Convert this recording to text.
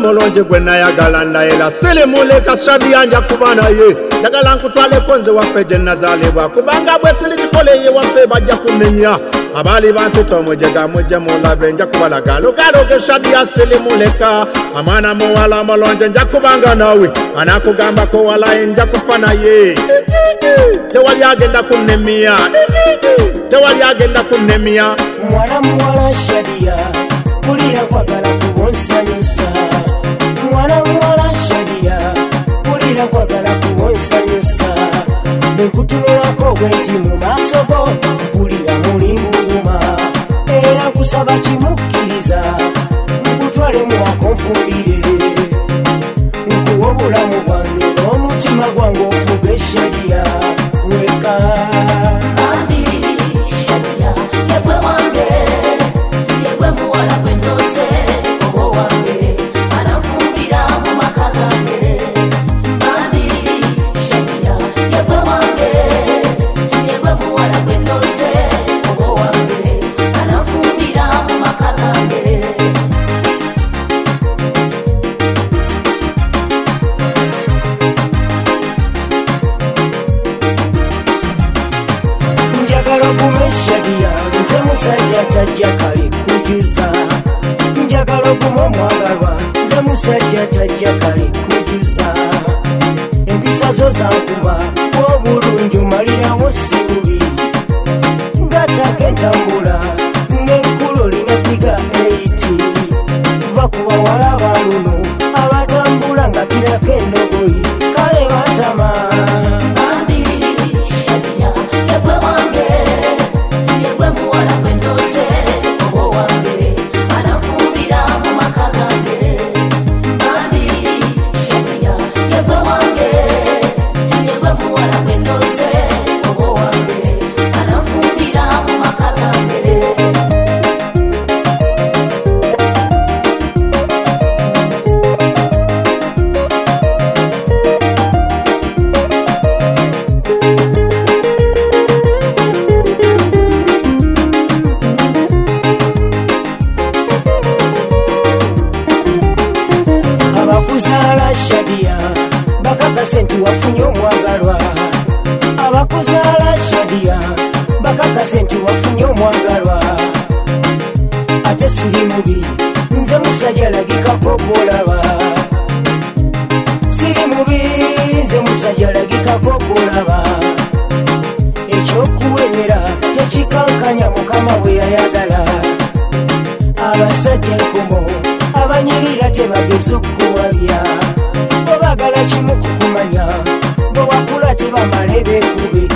mulonje gwe nayagala ndayira sirimuleka Shadia nja kuba naye njagala nkutwaleko nze waffe gye nazaalibwa kubanga bwe sirikikoleyo waffe bajja kunnenya abaali bampita omujega mujje mulabe nja kubalaga lugalo ge Shadia sirimuleka amwana muwala mulonje nja kubanga nawe anakugambako walaye nja kufa naye tewali agenda kunnemya tewali agenda kunnemya mwana muwala Shadia kulira kwagala kubonsanyusa mwana muwala Shadia kulira kwagala kubonsanyusa bekutunulako bwenti mu maaso go kulira mulimbuma era kusaba kimukkiriza nkutwale muwako nfumbire nkuwa obulamu bwange n'omutima gwange ofuge Shadia weka Shadia nze musajja tajja kale kujuza njagala okuba omwagalwa nze musajja tajja kale kujuza empisa zo zankuba obulungi omalirawo sibubi ngataka entambula n'enkulo linafiga 80 va ku bawala baluno abatambula nga kirako endogoyi kale batama abakuzaala Shadia bakakase nti wafunye omwagalwa abakuzaala Shadia bakakase nti wafunye omwagalwa ate siri mubi nze musajja lagikako gwolaba siri mubi nze musajja lagikako gwolaba ekyokuwemera tekikankanya mukama bwe yayagala abasajja enkomo abanyirira tebageza okuwabya obagala kimu kukumanya bwe wakula tebamale beekube